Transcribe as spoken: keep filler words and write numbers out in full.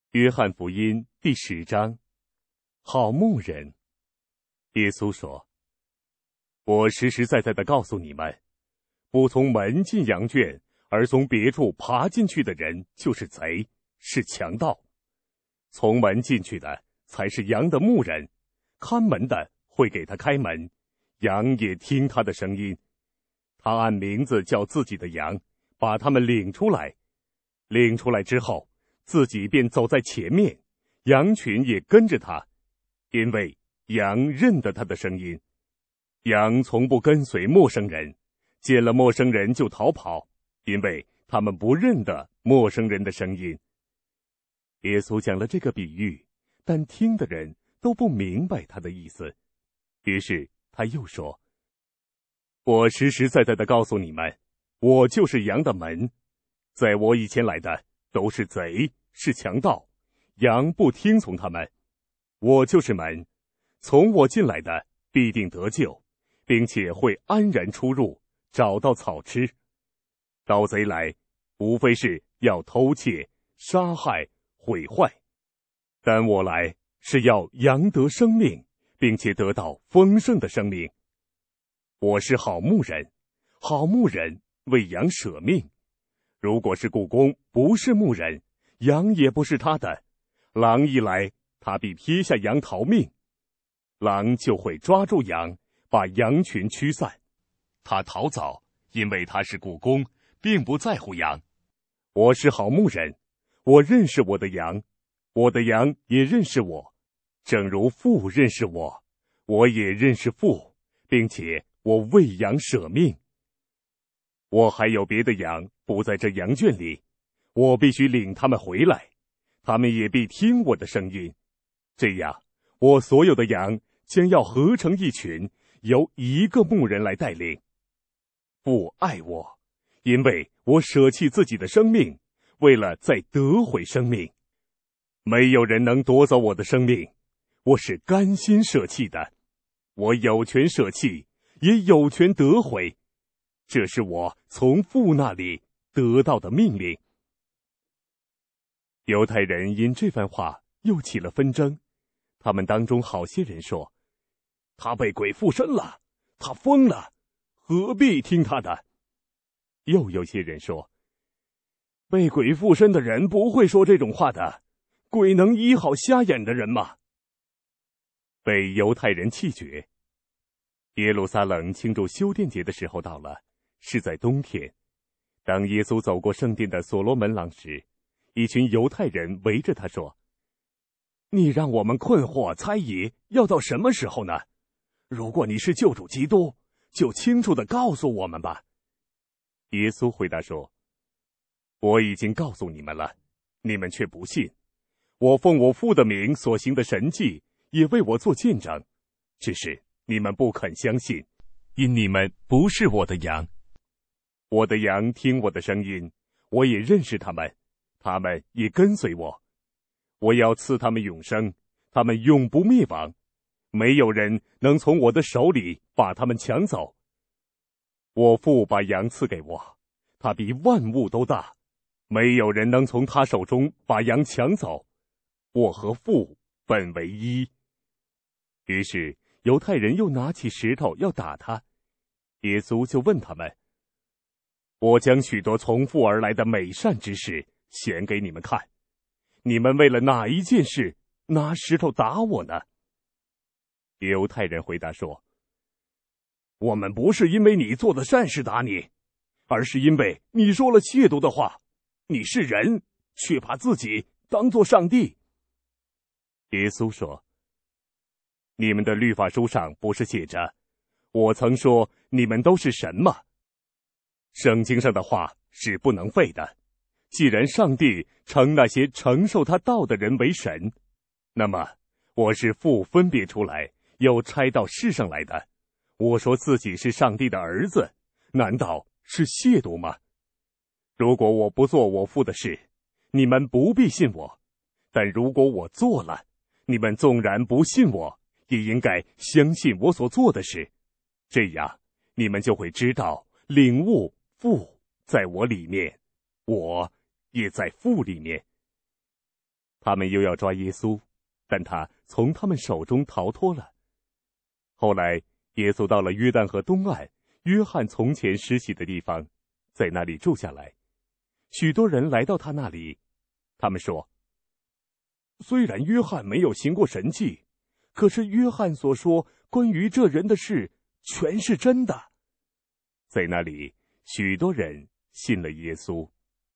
约翰福音第十章，好牧人。耶稣说：“我实实在在的告诉你们，不从门进羊圈，而从别处爬进去的人，就是贼，是强盗。从门进去的，才是羊的牧人。看门的会给他开门，羊也听他的声音。他按名字叫自己的羊，把他们领出来。领出来之后，自己便走在前面，羊群也跟着他，因为羊认得他的声音。羊从不跟随陌生人，见了陌生人就逃跑，因为他们不认得陌生人的声音。”耶稣讲了这个比喻，但听的人都不明白他的意思。于是他又说：“我实实在在的告诉你们，我就是羊的门。在我以前来的都是贼，是强盗，羊不听从他们。我就是门，从我进来的必定得救，并且会安然出入，找到草吃。盗贼来，无非是要偷窃、杀害、毁坏，但我来是要羊得生命，并且得到丰盛的生命。我是好牧人，好牧人为羊舍命。如果是雇工，不是牧人，羊也不是他的。狼一来，他必撇下羊逃命，狼就会抓住羊，把羊群驱散。他逃走，因为他是雇工，并不在乎羊。我是好牧人，我认识我的羊，我的羊也认识我，正如父认识我，我也认识父，并且我为羊舍命。我还有别的羊不在这羊圈里，我必须领他们回来，他们也必听我的声音。这样，我所有的羊将要合成一群，由一个牧人来带领。父爱我，因为我舍弃自己的生命，为了再得回生命。没有人能夺走我的生命，我是甘心舍弃的。我有权舍弃，也有权得回。这是我从父那里得到的命令。”犹太人因这番话又起了纷争，他们当中好些人说：“他被鬼附身了，他疯了，何必听他的？”又有些人说：“被鬼附身的人不会说这种话的，鬼能医好瞎眼的人吗？”被犹太人弃绝。耶路撒冷庆祝修殿节的时候到了，是在冬天。当耶稣走过圣殿的所罗门廊时，一群犹太人围着他说：“你让我们困惑猜疑，要到什么时候呢？如果你是救主基督，就清楚地告诉我们吧。”耶稣回答说：“我已经告诉你们了，你们却不信。我奉我父的名所行的神迹，也为我做见证，只是你们不肯相信，因你们不是我的羊。我的羊听我的声音，我也认识他们，他们也跟随我。我要赐他们永生，他们永不灭亡，没有人能从我的手里把他们抢走。我父把羊赐给我，他比万物都大，没有人能从他手中把羊抢走。我和父本为一。”于是犹太人又拿起石头要打他，耶稣就问他们：“我将许多从父而来的美善之事显给你们看，你们为了哪一件事拿石头打我呢？”犹太人回答说：“我们不是因为你做的善事打你，而是因为你说了亵渎的话。你是人，却把自己当作上帝。”耶稣说：“你们的律法书上不是写着，我曾说你们都是神吗？圣经上的话是不能废的。既然上帝称那些承受他道的人为神，那么我是父分别出来，又差到世上来的。我说自己是上帝的儿子，难道是亵渎吗？如果我不做我父的事，你们不必信我；但如果我做了，你们纵然不信我，也应该相信我所做的事。这样，你们就会知道领悟父在我里面，我也在父里面。 他们又要抓耶稣，但他从他们手中逃脱了。后来，耶稣到了约旦河东岸，约翰从前施洗的地方，在那里住下来。许多人来到他那里，他们说：虽然约翰没有行过神迹，可是约翰所说关于这人的事全是真的。在那里，许多人信了耶稣。